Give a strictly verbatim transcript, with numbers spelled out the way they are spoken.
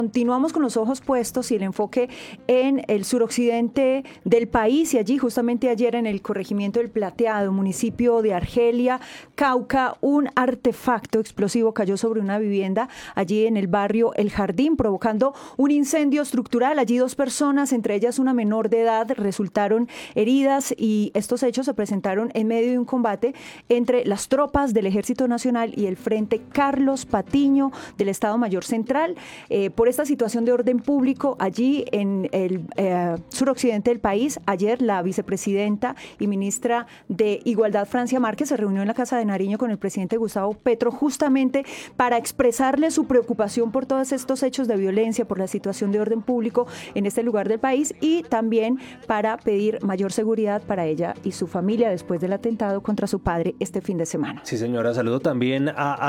Continuamos con los ojos puestos y el enfoque en el suroccidente del país y allí justamente ayer en el corregimiento del Plateado, municipio de Argelia, Cauca, un artefacto explosivo cayó sobre una vivienda allí en el barrio El Jardín, provocando un incendio estructural. Allí dos personas, entre ellas una menor de edad, resultaron heridas y estos hechos se presentaron en medio de un combate entre las tropas del Ejército Nacional y el Frente Carlos Patiño del Estado Mayor Central. Eh, por esta situación de orden público allí en el eh, suroccidente del país, ayer la vicepresidenta y ministra de Igualdad, Francia Márquez, se reunió en la Casa de Nariño con el presidente Gustavo Petro justamente para expresarle su preocupación por todos estos hechos de violencia, por la situación de orden público en este lugar del país y también para pedir mayor seguridad para ella y su familia después del atentado contra su padre este fin de semana. Sí, señora, saludo también a